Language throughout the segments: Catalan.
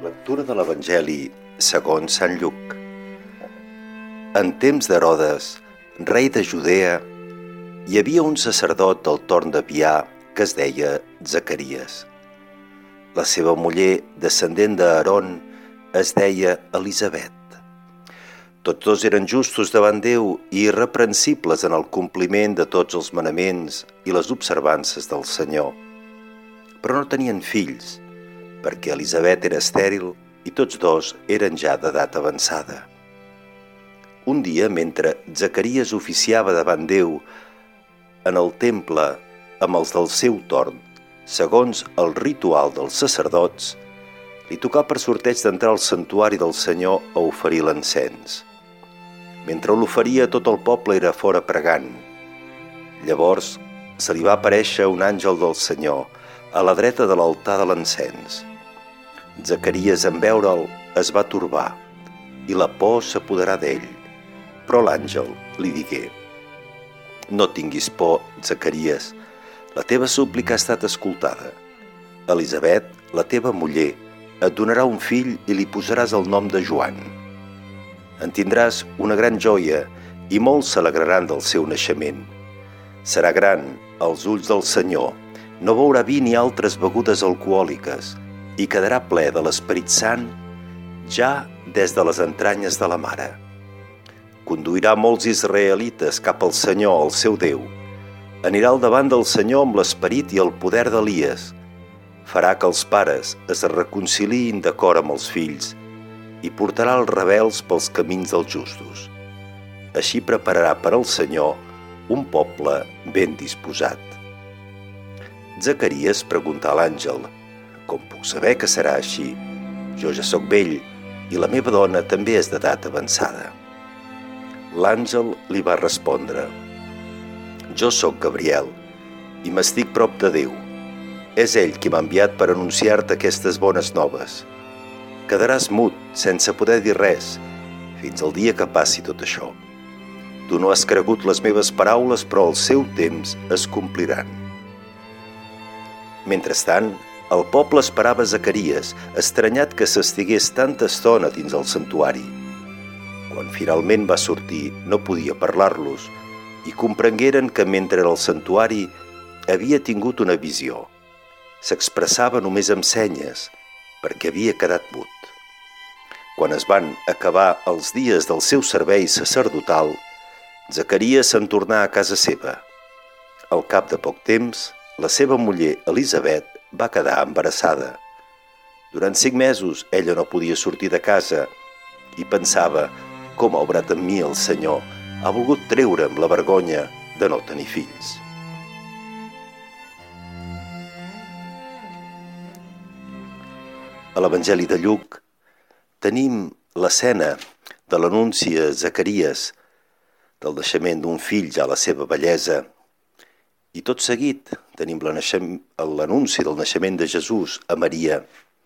Lectura de l'Evangeli segons Sant Lluc. En temps d'Herodes, rei de Judea, hi havia un sacerdot del torn d'Abià que es deia Zacaries. La seva muller, descendent d'Aaron, es deia Elisabet. Tots dos eren justos davant Déu i irreprensibles en el compliment de tots els manaments i les observances del Senyor. Però no tenien fills, perquè Elisabet era estèril i tots dos eren ja d'edat avançada. Un dia, mentre Zacaries oficiava davant Déu en el temple amb els del seu torn, segons el ritual dels sacerdots, li tocà per sorteig d'entrar al santuari del Senyor a oferir l'encens. Mentre l'oferia, tot el poble era fora pregant. Llavors se li va aparèixer un àngel del Senyor a la dreta de l'altar de l'encens. Zacaries, en veure'l, es va torbar i la por s'apoderà d'ell. Però l'àngel li digué: «No tinguis por, Zacaries, la teva súplica ha estat escoltada. Elisabet, la teva muller, et donarà un fill i li posaràs el nom de Joan. En tindràs una gran joia i molts s'alegraran del seu naixement. Serà gran als ulls del Senyor, no beurà vi ni altres begudes alcohòliques i quedarà ple de l'Esperit Sant ja des de les entranyes de la mare. Conduirà molts israelites cap al Senyor, el seu Déu. Anirà al davant del Senyor amb l'esperit i el poder d'Elies. Farà que els pares es reconciliïn d'acord amb els fills i portarà els rebels pels camins dels justos. Així prepararà per al Senyor un poble ben disposat». Zacaries preguntà a l'àngel: «Com puc saber que serà així? Jo ja sóc vell i la meva dona també és d'edat avançada». L'àngel li va respondre: «Jo sóc Gabriel i m'estic prop de Déu. És ell qui m'ha enviat per anunciar-te aquestes bones noves. Quedaràs mut, sense poder dir res, fins al dia que passi tot això. Tu no has cregut les meves paraules, però al seu temps es compliran». Mentrestant, el poble esperava Zacaries, estranyat que s'estigués tanta estona dins el santuari. Quan finalment va sortir, no podia parlar-los i comprengueren que mentre era al santuari havia tingut una visió. S'expressava només amb senyes, perquè havia quedat mut. Quan es van acabar els dies del seu servei sacerdotal, Zacaries se'n tornà a casa seva. Al cap de poc temps, la seva muller Elisabet va quedar embarassada. Durant 5 mesos ella no podia sortir de casa i pensava: «Com ha obrat amb mi el Senyor, ha volgut treure'm la vergonya de no tenir fills». A l'Evangeli de Lluc tenim l'escena de l'anunci a Zacaries del naixement d'un fill ja a la seva vellesa, i tot seguit tenim l'anunci del naixement de Jesús a Maria.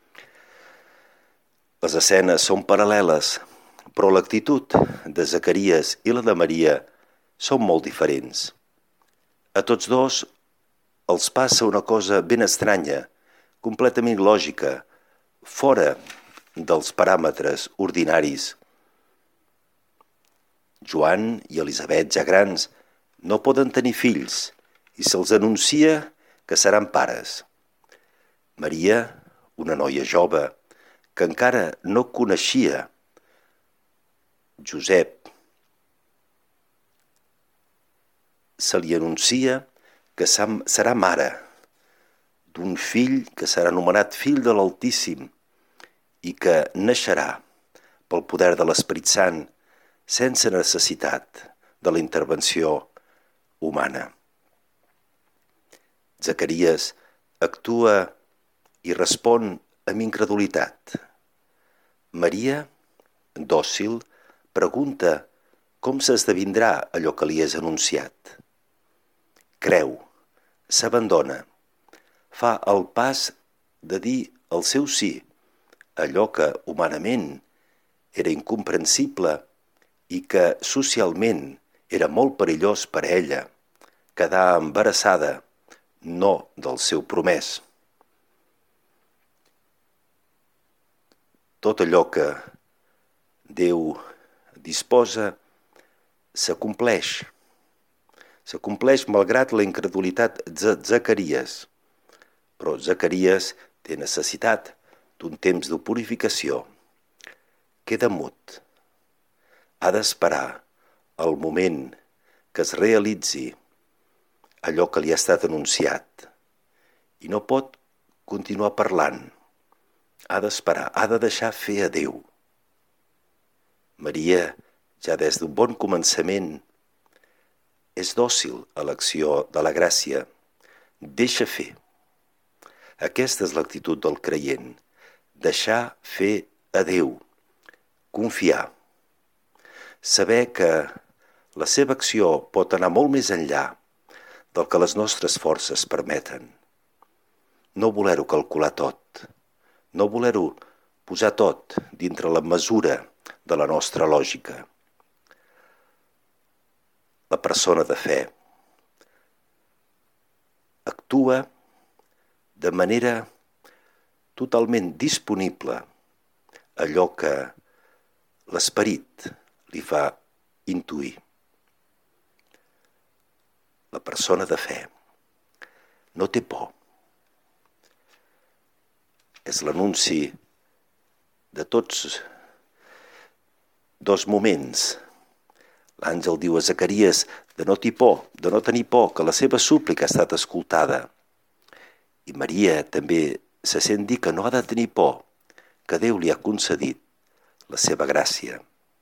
Les escenes són paral·leles, però l'actitud de Zacaries i la de Maria són molt diferents. A tots dos els passa una cosa ben estranya, completament lògica, fora dels paràmetres ordinaris. Joan i Elisabet, ja grans, no poden tenir fills i se'ls anuncia que seran pares. Maria, una noia jove, que encara no coneixia Josep, se li anuncia que serà mare d'un fill que serà anomenat Fill de l'Altíssim i que naixerà pel poder de l'Esperit Sant sense necessitat de la intervenció humana. Zacaries actua i respon amb incredulitat. Maria, dòcil, pregunta com s'esdevindrà allò que li és anunciat. Creu, s'abandona, fa el pas de dir el seu sí, allò que humanament era incomprensible i que socialment era molt perillós per a ella, quedar embarassada, no del seu promès. tot allò que Déu disposa s'acompleix. S'acompleix malgrat la incredulitat de Zacaries. Però Zacaries té necessitat d'un temps de purificació. Queda mut. Ha d'esperar el moment que es realitzi allò que li ha estat anunciat i no pot continuar parlant. Ha d'esperar, ha de deixar fer a Déu. Maria, ja des d'un bon començament, és dòcil a l'acció de la gràcia. Deixa fer. Aquesta és l'actitud del creient. Deixar fer a Déu. Confiar. Saber que la seva acció pot anar molt més enllà del que les nostres forces permeten. No voler-ho calcular tot. No voler-ho posar tot dintre la mesura de la nostra lògica. La persona de fe actua de manera totalment disponible a allò que l'esperit li fa intuir. La persona de fe no té por. És l'anunci de tots dos moments. L'àngel diu a Zacaries de no tenir por, que la seva súplica ha estat escoltada. I Maria també se sent dir que no ha de tenir por, que Déu li ha concedit la seva gràcia.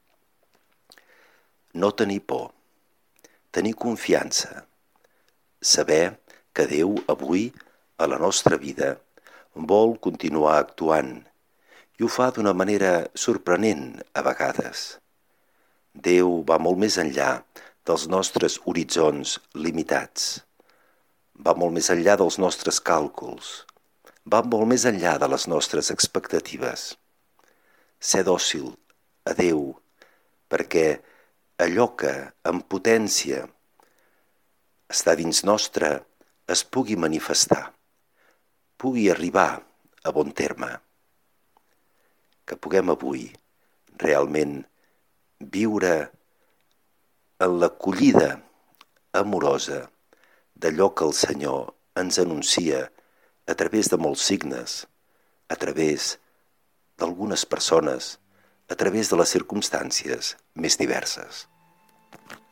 No tenir por, tenir confiança, saber que Déu avui, a la nostra vida, vol continuar actuant i ho fa d'una manera sorprenent a vegades. Déu va molt més enllà dels nostres horitzons limitats. Va molt més enllà dels nostres càlculs. Va molt més enllà de les nostres expectatives. Ser dòcil a Déu perquè allò que en potència està dins nostre es pugui manifestar, pugui arribar a bon terme. Que puguem avui realment viure en l'acollida amorosa d'allò que el Senyor ens anuncia a través de molts signes, a través d'algunes persones, a través de les circumstàncies més diverses.